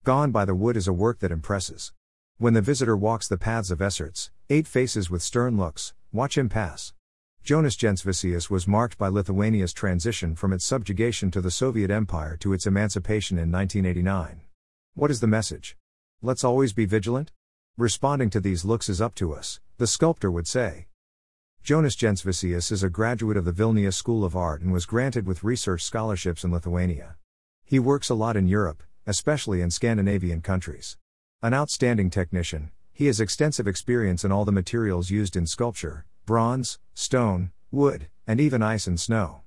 Gone by the Wood is a work that impresses. When the visitor walks the paths of Esserts, 8 faces with stern looks, watch him pass. Jonas Jensvicius was marked by Lithuania's transition from its subjugation to the Soviet Empire to its emancipation in 1989. What is the message? Let's always be vigilant? Responding to these looks is up to us, the sculptor would say. Jonas Jensvicius is a graduate of the Vilnius School of Art and was granted with research scholarships in Lithuania. He works a lot in Europe, especially in Scandinavian countries. An outstanding technician, he has extensive experience in all the materials used in sculpture: bronze, stone, wood, and even ice and snow.